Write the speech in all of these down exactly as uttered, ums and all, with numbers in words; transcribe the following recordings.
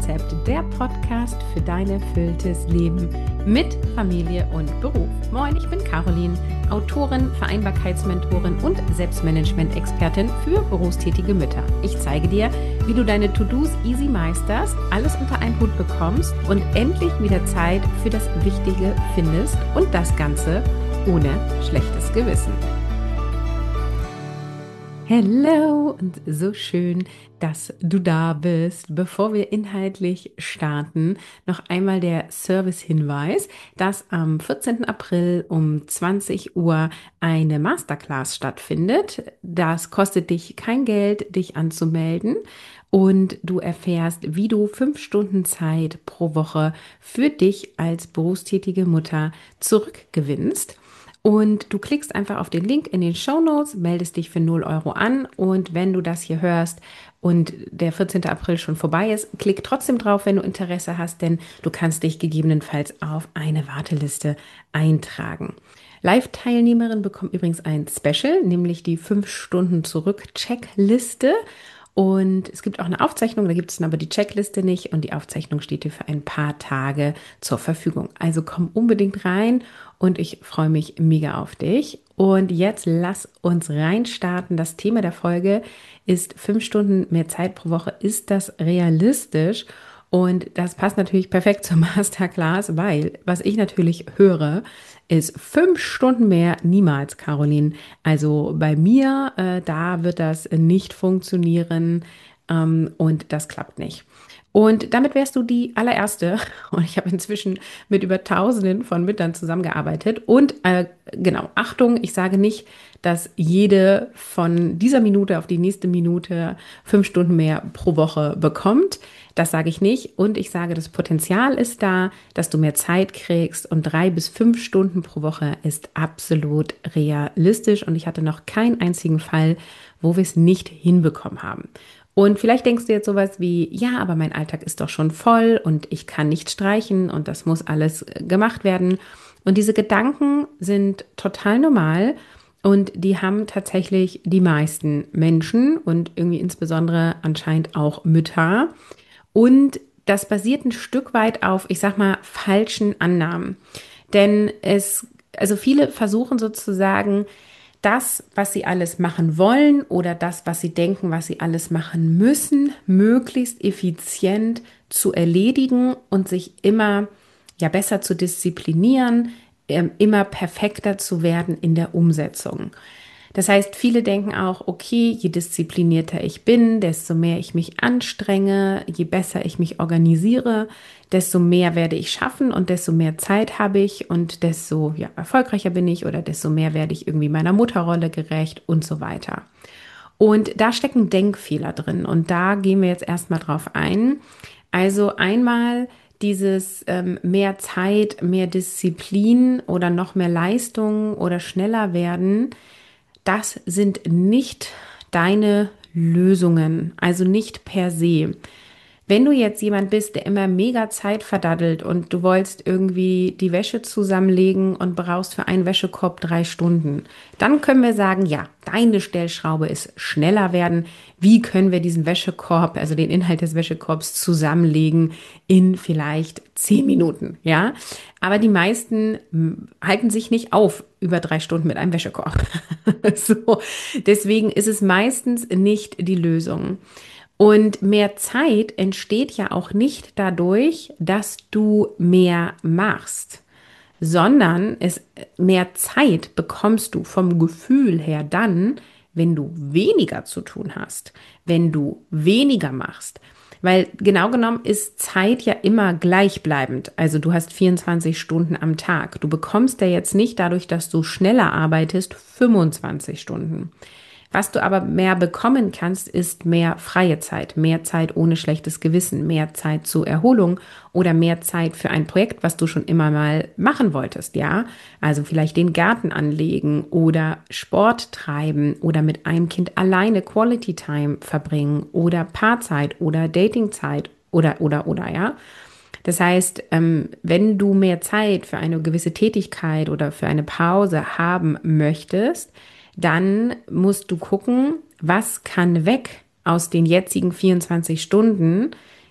Konzept, der Podcast für dein erfülltes Leben mit Familie und Beruf. Moin, ich bin Caroline, Autorin, Vereinbarkeitsmentorin und Selbstmanagement-Expertin für berufstätige Mütter. Ich zeige dir, wie du deine To-Dos easy meisterst, alles unter einen Hut bekommst und endlich wieder Zeit für das Wichtige findest und das Ganze ohne schlechtes Gewissen. Hallo und so schön, dass du da bist. Bevor wir inhaltlich starten, noch einmal der Service-Hinweis, dass am vierzehnten April um zwanzig Uhr eine Masterclass stattfindet. Das kostet dich kein Geld, dich anzumelden. Und du erfährst, wie du fünf Stunden Zeit pro Woche für dich als berufstätige Mutter zurückgewinnst. Und du klickst einfach auf den Link in den Shownotes, meldest dich für null Euro an und wenn du das hier hörst und der vierzehnte April schon vorbei ist, klick trotzdem drauf, wenn du Interesse hast, denn du kannst dich gegebenenfalls auf eine Warteliste eintragen. Live-Teilnehmerin bekommt übrigens ein Special, nämlich die fünf Stunden zurück-Checkliste. Und es gibt auch eine Aufzeichnung, da gibt es aber die Checkliste nicht und die Aufzeichnung steht dir für ein paar Tage zur Verfügung. Also komm unbedingt rein und ich freue mich mega auf dich. Und jetzt lass uns reinstarten. Das Thema der Folge ist fünf Stunden mehr Zeit pro Woche. Ist das realistisch? Und das passt natürlich perfekt zur Masterclass, weil was ich natürlich höre, ist fünf Stunden mehr niemals, Caroline. Also bei mir, äh, da wird das nicht funktionieren ähm, und das klappt nicht. Und damit wärst du die allererste. Und ich habe inzwischen mit über Tausenden von Müttern zusammengearbeitet. Und äh, genau, Achtung, ich sage nicht, dass jede von dieser Minute auf die nächste Minute fünf Stunden mehr pro Woche bekommt. Das sage ich nicht. Und ich sage, das Potenzial ist da, dass du mehr Zeit kriegst. Und drei bis fünf Stunden pro Woche ist absolut realistisch. Und ich hatte noch keinen einzigen Fall, wo wir es nicht hinbekommen haben. Und vielleicht denkst du jetzt sowas wie, ja, aber mein Alltag ist doch schon voll und ich kann nicht streichen und das muss alles gemacht werden. Und diese Gedanken sind total normal und die haben tatsächlich die meisten Menschen und irgendwie insbesondere anscheinend auch Mütter. Und das basiert ein Stück weit auf, ich sag mal, falschen Annahmen. Denn es, also viele versuchen sozusagen, das, was sie alles machen wollen oder das, was sie denken, was sie alles machen müssen, möglichst effizient zu erledigen und sich immer ja besser zu disziplinieren, immer perfekter zu werden in der Umsetzung. Das heißt, viele denken auch, okay, je disziplinierter ich bin, desto mehr ich mich anstrenge, je besser ich mich organisiere, desto mehr werde ich schaffen und desto mehr Zeit habe ich und desto ja, erfolgreicher bin ich oder desto mehr werde ich irgendwie meiner Mutterrolle gerecht und so weiter. Und da stecken Denkfehler drin und da gehen wir jetzt erstmal drauf ein. Also einmal dieses ähm, mehr Zeit, mehr Disziplin oder noch mehr Leistung oder schneller werden, das sind nicht deine Lösungen, also nicht per se. Wenn du jetzt jemand bist, der immer mega Zeit verdaddelt und du wolltest irgendwie die Wäsche zusammenlegen und brauchst für einen Wäschekorb drei Stunden, dann können wir sagen, ja, deine Stellschraube ist schneller werden. Wie können wir diesen Wäschekorb, also den Inhalt des Wäschekorbs zusammenlegen in vielleicht zehn Minuten, ja? Aber die meisten halten sich nicht auf über drei Stunden mit einem Wäschekorb. So, deswegen ist es meistens nicht die Lösung. Und mehr Zeit entsteht ja auch nicht dadurch, dass du mehr machst, sondern es, mehr Zeit bekommst du vom Gefühl her dann, wenn du weniger zu tun hast, wenn du weniger machst. Weil genau genommen ist Zeit ja immer gleichbleibend. Also du hast vierundzwanzig Stunden am Tag. Du bekommst ja jetzt nicht dadurch, dass du schneller arbeitest, fünfundzwanzig Stunden. Was du aber mehr bekommen kannst, ist mehr freie Zeit, mehr Zeit ohne schlechtes Gewissen, mehr Zeit zur Erholung oder mehr Zeit für ein Projekt, was du schon immer mal machen wolltest, ja? Also vielleicht den Garten anlegen oder Sport treiben oder mit einem Kind alleine Quality Time verbringen oder Paarzeit oder Datingzeit oder, oder, oder, ja? Das heißt, wenn du mehr Zeit für eine gewisse Tätigkeit oder für eine Pause haben möchtest, dann musst du gucken, was kann weg aus den jetzigen vierundzwanzig Stunden,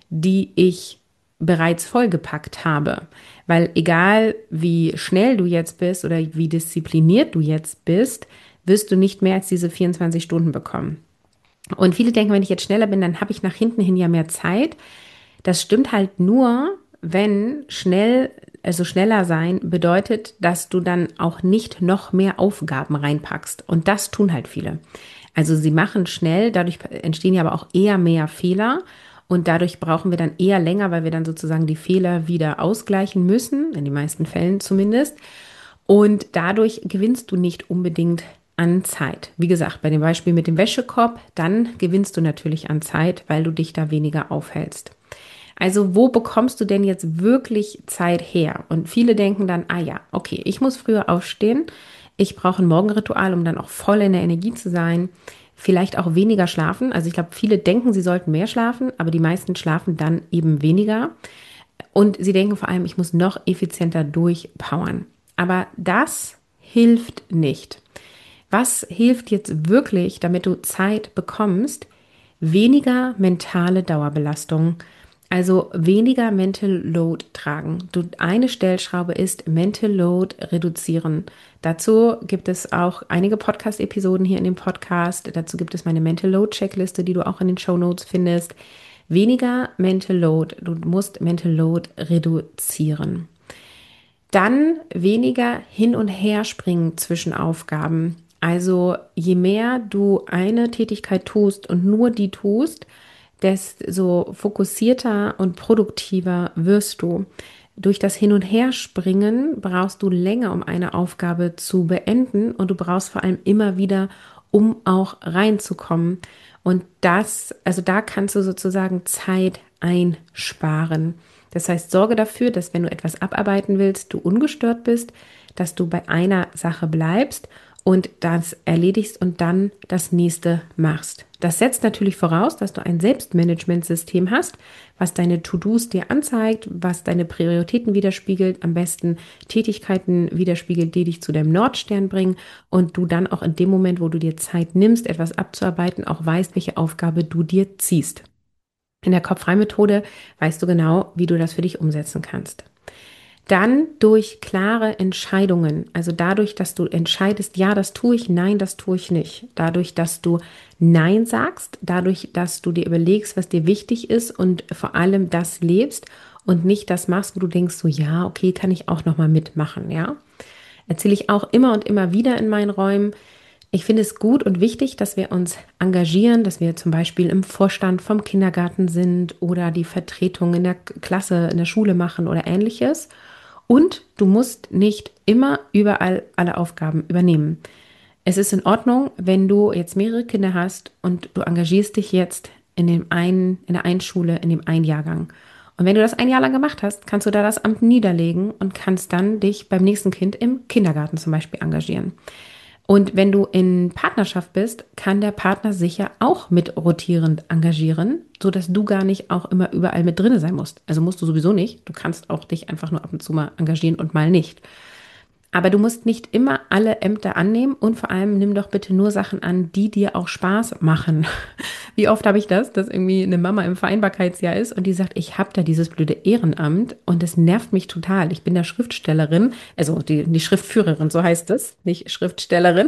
die ich bereits vollgepackt habe. Weil egal wie schnell du jetzt bist oder wie diszipliniert du jetzt bist, wirst du nicht mehr als diese vierundzwanzig Stunden bekommen. Und viele denken, wenn ich jetzt schneller bin, dann habe ich nach hinten hin ja mehr Zeit. Das stimmt halt nur, wenn schnell, also schneller sein bedeutet, dass du dann auch nicht noch mehr Aufgaben reinpackst. Und das tun halt viele. Also sie machen schnell, dadurch entstehen ja aber auch eher mehr Fehler. Und dadurch brauchen wir dann eher länger, weil wir dann sozusagen die Fehler wieder ausgleichen müssen, in den meisten Fällen zumindest. Und dadurch gewinnst du nicht unbedingt an Zeit. Wie gesagt, bei dem Beispiel mit dem Wäschekorb, dann gewinnst du natürlich an Zeit, weil du dich da weniger aufhältst. Also wo bekommst du denn jetzt wirklich Zeit her? Und viele denken dann, ah ja, okay, ich muss früher aufstehen, ich brauche ein Morgenritual, um dann auch voll in der Energie zu sein. Vielleicht auch weniger schlafen. Also ich glaube, viele denken, sie sollten mehr schlafen, aber die meisten schlafen dann eben weniger. Und sie denken vor allem, ich muss noch effizienter durchpowern. Aber das hilft nicht. Was hilft jetzt wirklich, damit du Zeit bekommst? Weniger mentale Dauerbelastung, also weniger Mental Load tragen. Du, eine Stellschraube ist Mental Load reduzieren. Dazu gibt es auch einige Podcast-Episoden hier in dem Podcast. Dazu gibt es meine Mental Load Checkliste, die du auch in den Show Notes findest. Weniger Mental Load. Du musst Mental Load reduzieren. Dann weniger hin und her springen zwischen Aufgaben. Also je mehr du eine Tätigkeit tust und nur die tust, desto fokussierter und produktiver wirst du. Durch das Hin- und Herspringen brauchst du länger, um eine Aufgabe zu beenden, und du brauchst vor allem immer wieder, um auch reinzukommen. Und das, also da kannst du sozusagen Zeit einsparen. Das heißt, sorge dafür, dass wenn du etwas abarbeiten willst, du ungestört bist, dass du bei einer Sache bleibst und das erledigst und dann das nächste machst. Das setzt natürlich voraus, dass du ein Selbstmanagementsystem hast, was deine To-Dos dir anzeigt, was deine Prioritäten widerspiegelt, am besten Tätigkeiten widerspiegelt, die dich zu deinem Nordstern bringen, und du dann auch in dem Moment, wo du dir Zeit nimmst, etwas abzuarbeiten, auch weißt, welche Aufgabe du dir ziehst. In der Kopf-frei-Methode weißt du genau, wie du das für dich umsetzen kannst. Dann durch klare Entscheidungen, also dadurch, dass du entscheidest, ja, das tue ich, nein, das tue ich nicht. Dadurch, dass du Nein sagst, dadurch, dass du dir überlegst, was dir wichtig ist und vor allem das lebst und nicht das machst, wo du denkst, so ja, okay, kann ich auch nochmal mitmachen, ja. Erzähle ich auch immer und immer wieder in meinen Räumen. Ich finde es gut und wichtig, dass wir uns engagieren, dass wir zum Beispiel im Vorstand vom Kindergarten sind oder die Vertretung in der Klasse, in der Schule machen oder ähnliches. Und du musst nicht immer überall alle Aufgaben übernehmen. Es ist in Ordnung, wenn du jetzt mehrere Kinder hast und du engagierst dich jetzt in dem einen, in der einen Schule, in dem einen Jahrgang. Und wenn du das ein Jahr lang gemacht hast, kannst du da das Amt niederlegen und kannst dann dich beim nächsten Kind im Kindergarten zum Beispiel engagieren. Und wenn du in Partnerschaft bist, kann der Partner sich ja auch mit rotierend engagieren, sodass du gar nicht auch immer überall mit drin sein musst. Also musst du sowieso nicht. Du kannst auch dich einfach nur ab und zu mal engagieren und mal nicht. Aber du musst nicht immer alle Ämter annehmen, und vor allem nimm doch bitte nur Sachen an, die dir auch Spaß machen. Wie oft habe ich das, dass irgendwie eine Mama im Vereinbarkeitsjahr ist und die sagt, ich habe da dieses blöde Ehrenamt und das nervt mich total. Ich bin da Schriftstellerin, also die, die Schriftführerin, so heißt es, nicht Schriftstellerin.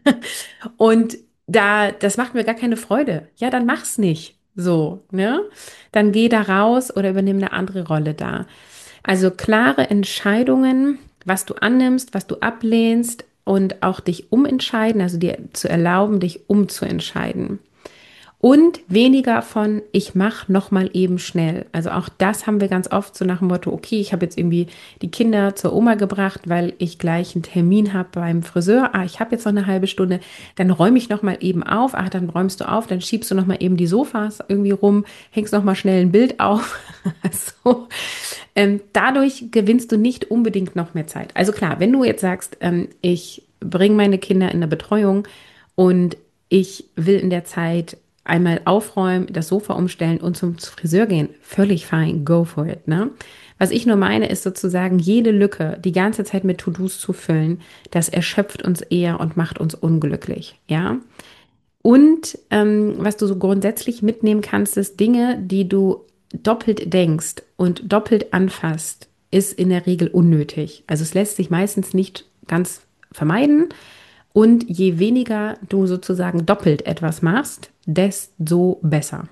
Und da, das macht mir gar keine Freude. Ja, dann mach's nicht. So, ne? Dann geh da raus oder übernimm eine andere Rolle da. Also klare Entscheidungen, was du annimmst, was du ablehnst, und auch dich umentscheiden, also dir zu erlauben, dich umzuentscheiden. Und weniger von, ich mache nochmal eben schnell. Also auch das haben wir ganz oft so nach dem Motto, okay, ich habe jetzt irgendwie die Kinder zur Oma gebracht, weil ich gleich einen Termin habe beim Friseur. Ah, ich habe jetzt noch eine halbe Stunde, dann räume ich nochmal eben auf. Ach, dann räumst du auf, dann schiebst du nochmal eben die Sofas irgendwie rum, hängst nochmal schnell ein Bild auf. so. Ähm, dadurch gewinnst du nicht unbedingt noch mehr Zeit. Also klar, wenn du jetzt sagst, ähm, ich bringe meine Kinder in eine Betreuung und ich will in der Zeit einmal aufräumen, das Sofa umstellen und zum Friseur gehen, völlig fein, go for it, ne? Was ich nur meine, ist sozusagen jede Lücke die ganze Zeit mit To-Dos zu füllen, das erschöpft uns eher und macht uns unglücklich, ja? Und ähm, was du so grundsätzlich mitnehmen kannst, ist Dinge, die du doppelt denkst und doppelt anfasst, ist in der Regel unnötig. Also es lässt sich meistens nicht ganz vermeiden. Und je weniger du sozusagen doppelt etwas machst, desto besser.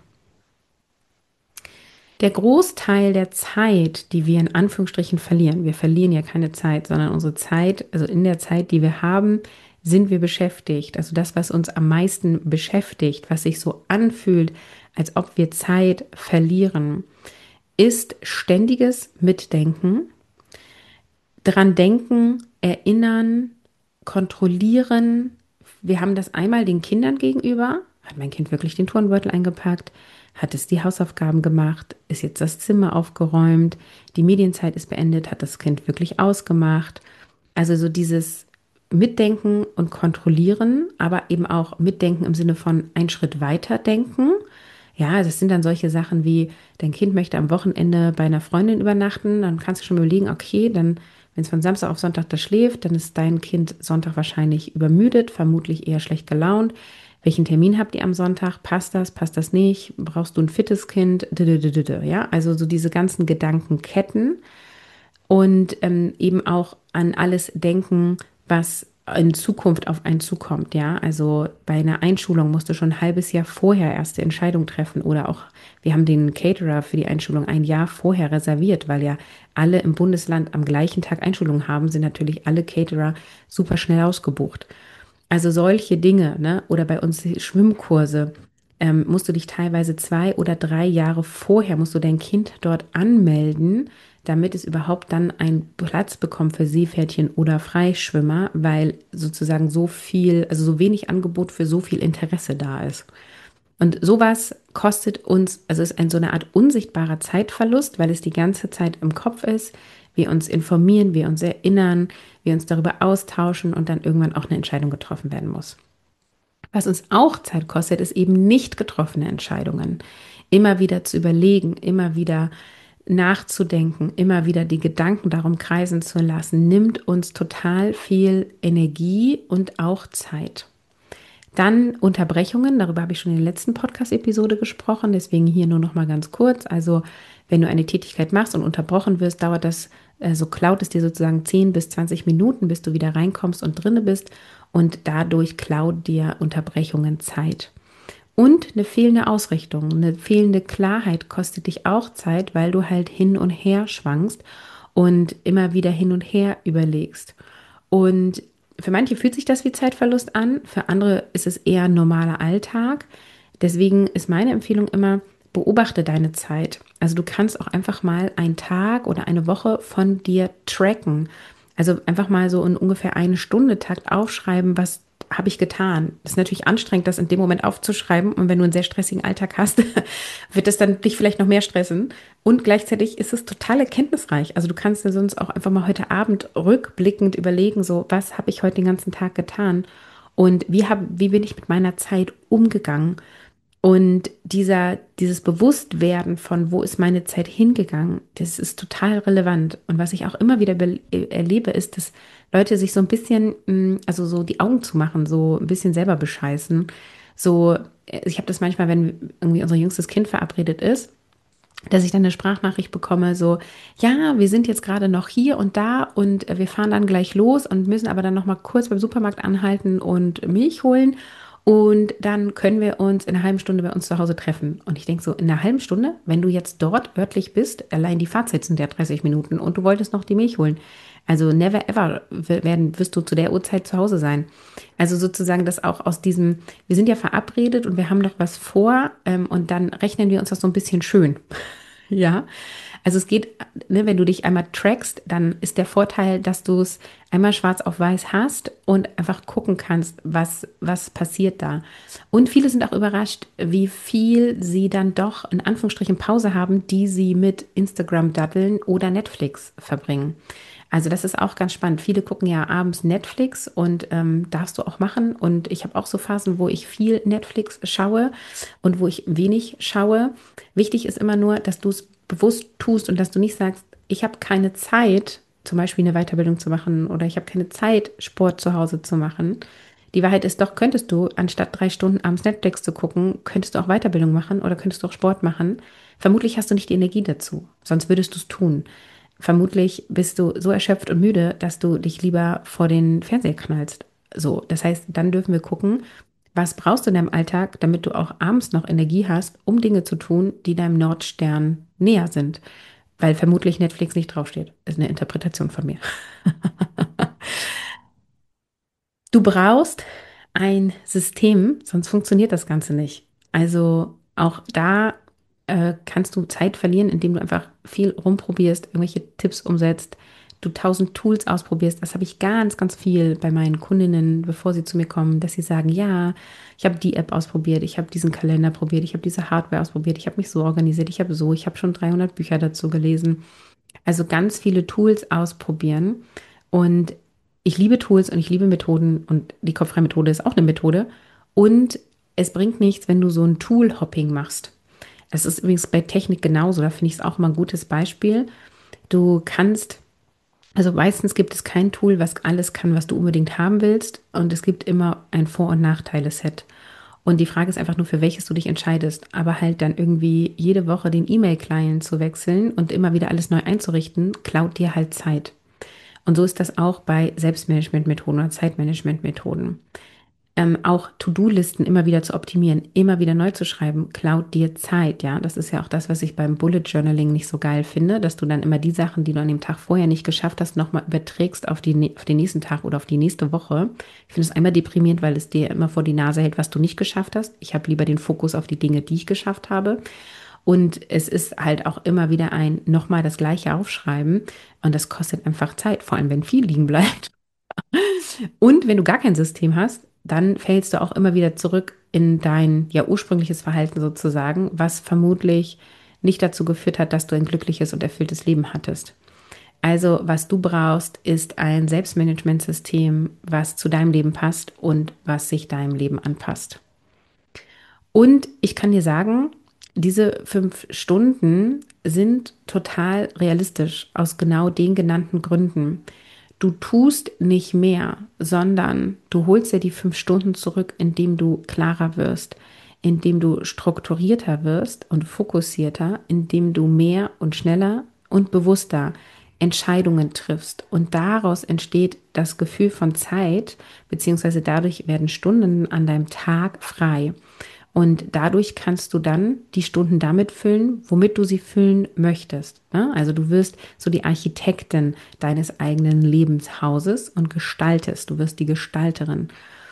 Der Großteil der Zeit, die wir in Anführungsstrichen verlieren, wir verlieren ja keine Zeit, sondern unsere Zeit, also in der Zeit, die wir haben, sind wir beschäftigt. Also das, was uns am meisten beschäftigt, was sich so anfühlt, als ob wir Zeit verlieren, ist ständiges Mitdenken, dran denken, erinnern, kontrollieren. Wir haben das einmal den Kindern gegenüber. Hat mein Kind wirklich den Turnbeutel eingepackt? Hat es die Hausaufgaben gemacht? Ist jetzt das Zimmer aufgeräumt? Die Medienzeit ist beendet? Hat das Kind wirklich ausgemacht? Also so dieses Mitdenken und Kontrollieren, aber eben auch Mitdenken im Sinne von einen Schritt weiter denken. Ja, das sind dann solche Sachen wie, dein Kind möchte am Wochenende bei einer Freundin übernachten, dann kannst du schon überlegen, okay, dann, wenn es von Samstag auf Sonntag da schläft, dann ist dein Kind Sonntag wahrscheinlich übermüdet, vermutlich eher schlecht gelaunt. Welchen Termin habt ihr am Sonntag? Passt das? Passt das nicht? Brauchst du ein fittes Kind? Ja, also so diese ganzen Gedankenketten und ähm, eben auch an alles denken, was in Zukunft auf einen zukommt, ja. Also bei einer Einschulung musst du schon ein halbes Jahr vorher erste Entscheidung treffen oder auch, wir haben den Caterer für die Einschulung ein Jahr vorher reserviert, weil ja alle im Bundesland am gleichen Tag Einschulung haben, sind natürlich alle Caterer super schnell ausgebucht. Also solche Dinge, ne? Oder bei uns Schwimmkurse, ähm, musst du dich teilweise zwei oder drei Jahre vorher, musst du dein Kind dort anmelden, damit es überhaupt dann einen Platz bekommt für Seepferdchen oder Freischwimmer, weil sozusagen so viel, also so wenig Angebot für so viel Interesse da ist. Und sowas kostet uns, also ist ein, so eine Art unsichtbarer Zeitverlust, weil es die ganze Zeit im Kopf ist. Wir uns informieren, wir uns erinnern, wir uns darüber austauschen und dann irgendwann auch eine Entscheidung getroffen werden muss. Was uns auch Zeit kostet, ist eben nicht getroffene Entscheidungen. Immer wieder zu überlegen, immer wieder nachzudenken, immer wieder die Gedanken darum kreisen zu lassen, nimmt uns total viel Energie und auch Zeit. Dann Unterbrechungen, darüber habe ich schon in der letzten Podcast-Episode gesprochen, deswegen hier nur noch mal ganz kurz. Also wenn du eine Tätigkeit machst und unterbrochen wirst, dauert das, äh, so klaut es dir sozusagen zehn bis zwanzig Minuten, bis du wieder reinkommst und drinne bist und dadurch klaut dir Unterbrechungen Zeit. Und eine fehlende Ausrichtung, eine fehlende Klarheit kostet dich auch Zeit, weil du halt hin und her schwankst und immer wieder hin und her überlegst. Und für manche fühlt sich das wie Zeitverlust an, für andere ist es eher ein normaler Alltag. Deswegen ist meine Empfehlung immer, beobachte deine Zeit. Also du kannst auch einfach mal einen Tag oder eine Woche von dir tracken. Also einfach mal so in ungefähr eine Stunde Takt aufschreiben, was habe ich getan. Das ist natürlich anstrengend, das in dem Moment aufzuschreiben. Und wenn du einen sehr stressigen Alltag hast, wird das dann dich vielleicht noch mehr stressen. Und gleichzeitig ist es total erkenntnisreich. Also du kannst dir sonst auch einfach mal heute Abend rückblickend überlegen, so was habe ich heute den ganzen Tag getan und wie, hab, wie bin ich mit meiner Zeit umgegangen. Und dieser, dieses Bewusstwerden von, wo ist meine Zeit hingegangen, das ist total relevant. Und was ich auch immer wieder erlebe, ist, dass Leute sich so ein bisschen, also so die Augen zu machen, so ein bisschen selber bescheißen. So, ich habe das manchmal, wenn irgendwie unser jüngstes Kind verabredet ist, dass ich dann eine Sprachnachricht bekomme, so, ja, wir sind jetzt gerade noch hier und da und wir fahren dann gleich los und müssen aber dann noch mal kurz beim Supermarkt anhalten und Milch holen. Und dann können wir uns in einer halben Stunde bei uns zu Hause treffen. Und ich denke so, in einer halben Stunde, wenn du jetzt dort örtlich bist, allein die Fahrzeit sind ja dreißig Minuten und du wolltest noch die Milch holen. Also never ever werden, wirst du zu der Uhrzeit zu Hause sein. Also sozusagen das auch aus diesem, wir sind ja verabredet und wir haben doch was vor ähm, und dann rechnen wir uns das so ein bisschen schön. Ja, also es geht, ne, wenn du dich einmal trackst, dann ist der Vorteil, dass du es einmal schwarz auf weiß hast und einfach gucken kannst, was, was passiert da. Und viele sind auch überrascht, wie viel sie dann doch in Anführungsstrichen Pause haben, die sie mit Instagram daddeln oder Netflix verbringen. Also das ist auch ganz spannend. Viele gucken ja abends Netflix und ähm, darfst du auch machen. Und ich habe auch so Phasen, wo ich viel Netflix schaue und wo ich wenig schaue. Wichtig ist immer nur, dass du es bewusst tust und dass du nicht sagst, ich habe keine Zeit, zum Beispiel eine Weiterbildung zu machen oder ich habe keine Zeit, Sport zu Hause zu machen. Die Wahrheit ist doch, könntest du, anstatt drei Stunden abends Netflix zu gucken, könntest du auch Weiterbildung machen oder könntest du auch Sport machen. Vermutlich hast du nicht die Energie dazu, sonst würdest du es tun. Vermutlich bist du so erschöpft und müde, dass du dich lieber vor den Fernseher knallst. So, das heißt, dann dürfen wir gucken, was brauchst du in deinem Alltag, damit du auch abends noch Energie hast, um Dinge zu tun, die deinem Nordstern näher sind. Weil vermutlich Netflix nicht draufsteht. Ist eine Interpretation von mir. Du brauchst ein System, sonst funktioniert das Ganze nicht. Also auch da äh, kannst du Zeit verlieren, indem du einfach viel rumprobierst, irgendwelche Tipps umsetzt, du tausend Tools ausprobierst. Das habe ich ganz, ganz viel bei meinen Kundinnen, bevor sie zu mir kommen, dass sie sagen, ja, ich habe die App ausprobiert, ich habe diesen Kalender probiert, ich habe diese Hardware ausprobiert, ich habe mich so organisiert, ich habe so, ich habe schon dreihundert Bücher dazu gelesen. Also ganz viele Tools ausprobieren. Und ich liebe Tools und ich liebe Methoden und die kopffreie Methode ist auch eine Methode. Und es bringt nichts, wenn du so ein Tool-Hopping machst. Das ist übrigens bei Technik genauso. Da finde ich es auch mal ein gutes Beispiel. Du kannst, also meistens gibt es kein Tool, was alles kann, was du unbedingt haben willst. Und es gibt immer ein Vor- und Nachteile-Set. Und die Frage ist einfach nur, für welches du dich entscheidest. Aber halt dann irgendwie jede Woche den E-Mail-Client zu wechseln und immer wieder alles neu einzurichten, klaut dir halt Zeit. Und so ist das auch bei Selbstmanagement-Methoden oder Zeitmanagement-Methoden. Ähm, auch To-Do-Listen immer wieder zu optimieren, immer wieder neu zu schreiben, klaut dir Zeit, ja. Das ist ja auch das, was ich beim Bullet Journaling nicht so geil finde, dass du dann immer die Sachen, die du an dem Tag vorher nicht geschafft hast, nochmal überträgst auf, die, auf den nächsten Tag oder auf die nächste Woche. Ich finde es einmal deprimierend, weil es dir immer vor die Nase hält, was du nicht geschafft hast. Ich habe lieber den Fokus auf die Dinge, die ich geschafft habe. Und es ist halt auch immer wieder ein nochmal das Gleiche aufschreiben. Und das kostet einfach Zeit, vor allem wenn viel liegen bleibt. Und wenn du gar kein System hast, dann fällst du auch immer wieder zurück in dein ja ursprüngliches Verhalten sozusagen, was vermutlich nicht dazu geführt hat, dass du ein glückliches und erfülltes Leben hattest. Also, was du brauchst, ist ein Selbstmanagementsystem, was zu deinem Leben passt und was sich deinem Leben anpasst. Und ich kann dir sagen, diese fünf Stunden sind total realistisch aus genau den genannten Gründen. Du tust nicht mehr, sondern du holst dir die fünf Stunden zurück, indem du klarer wirst, indem du strukturierter wirst und fokussierter, indem du mehr und schneller und bewusster Entscheidungen triffst. Und daraus entsteht das Gefühl von Zeit, beziehungsweise dadurch werden Stunden an deinem Tag frei. Und dadurch kannst du dann die Stunden damit füllen, womit du sie füllen möchtest. Ne? Also du wirst so die Architektin deines eigenen Lebenshauses und gestaltest. Du wirst die Gestalterin.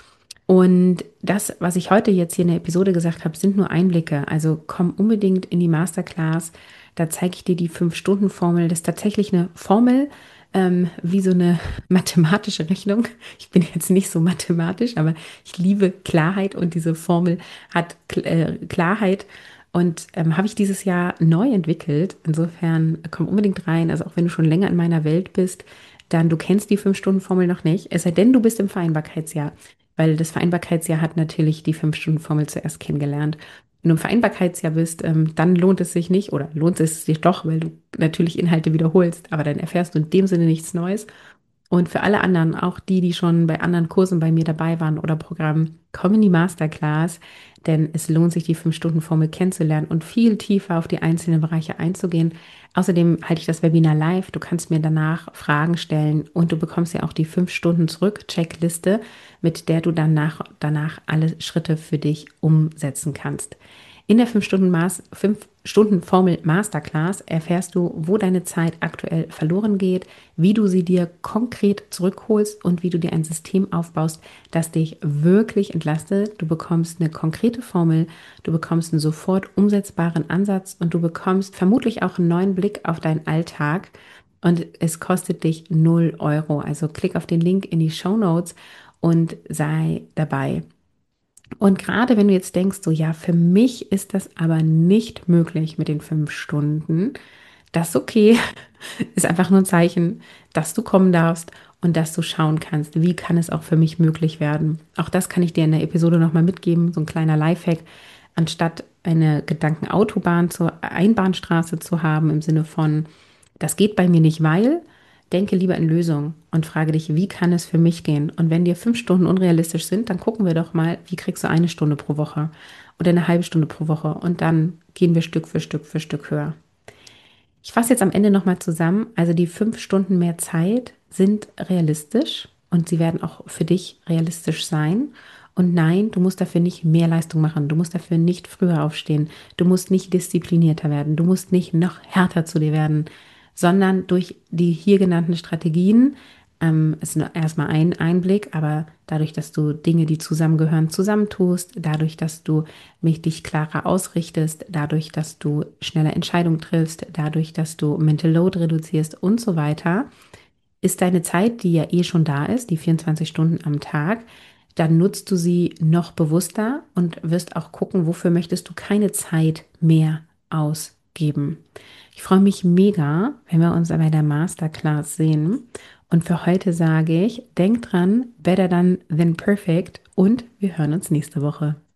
Und das, was ich heute jetzt hier in der Episode gesagt habe, sind nur Einblicke. Also komm unbedingt in die Masterclass. Da zeige ich dir die Fünf-Stunden-Formel. Das ist tatsächlich eine Formel, ähm, wie so eine mathematische Rechnung. Ich bin jetzt nicht so mathematisch, aber ich liebe Klarheit und diese Formel hat äh, Klarheit. Und ähm, habe ich dieses Jahr neu entwickelt. Insofern komm unbedingt rein. Also auch wenn du schon länger in meiner Welt bist, dann du kennst die Fünf-Stunden-Formel noch nicht. Es sei denn, du bist im Vereinbarkeitsjahr. Weil das Vereinbarkeitsjahr hat natürlich die Fünf-Stunden-Formel zuerst kennengelernt. Wenn du im Vereinbarkeitsjahr bist, ähm, dann lohnt es sich nicht oder lohnt es sich doch, weil du natürlich Inhalte wiederholst, aber dann erfährst du in dem Sinne nichts Neues. Und für alle anderen, auch die, die schon bei anderen Kursen bei mir dabei waren oder Programmen, komm in die Masterclass, denn es lohnt sich, die Fünf-Stunden-Formel kennenzulernen und viel tiefer auf die einzelnen Bereiche einzugehen. Außerdem halte ich das Webinar live. Du kannst mir danach Fragen stellen und du bekommst ja auch die fünf Stunden zurück Checkliste, mit der du dann nach, danach alle Schritte für dich umsetzen kannst. In der fünf Stunden Maß, fünf Stunden Formel Masterclass erfährst du, wo deine Zeit aktuell verloren geht, wie du sie dir konkret zurückholst und wie du dir ein System aufbaust, das dich wirklich entlastet. Du bekommst eine konkrete Formel, du bekommst einen sofort umsetzbaren Ansatz und du bekommst vermutlich auch einen neuen Blick auf deinen Alltag. Und es kostet dich null Euro. Also klick auf den Link in die Show Notes und sei dabei. Und gerade wenn du jetzt denkst, so ja, für mich ist das aber nicht möglich mit den fünf Stunden, das ist okay, ist einfach nur ein Zeichen, dass du kommen darfst und dass du schauen kannst, wie kann es auch für mich möglich werden. Auch das kann ich dir in der Episode nochmal mitgeben, so ein kleiner Lifehack, anstatt eine Gedankenautobahn zur Einbahnstraße zu haben, im Sinne von, das geht bei mir nicht, weil, denke lieber in Lösungen und frage dich, wie kann es für mich gehen? Und wenn dir fünf Stunden unrealistisch sind, dann gucken wir doch mal, wie kriegst du eine Stunde pro Woche oder eine halbe Stunde pro Woche und dann gehen wir Stück für Stück für Stück höher. Ich fasse jetzt am Ende nochmal zusammen. Also die fünf Stunden mehr Zeit sind realistisch und sie werden auch für dich realistisch sein. Und nein, du musst dafür nicht mehr Leistung machen. Du musst dafür nicht früher aufstehen. Du musst nicht disziplinierter werden. Du musst nicht noch härter zu dir werden, sondern durch die hier genannten Strategien, ähm, ist nur erstmal ein Einblick, aber dadurch, dass du Dinge, die zusammengehören, zusammentust, dadurch, dass du mich dich klarer ausrichtest, dadurch, dass du schnelle Entscheidungen triffst, dadurch, dass du Mental Load reduzierst und so weiter, ist deine Zeit, die ja eh schon da ist, die vierundzwanzig Stunden am Tag, dann nutzt du sie noch bewusster und wirst auch gucken, wofür möchtest du keine Zeit mehr ausgeben. Ich freue mich mega, wenn wir uns bei der Masterclass sehen. Und für heute sage ich, denk dran, better done than perfect und wir hören uns nächste Woche.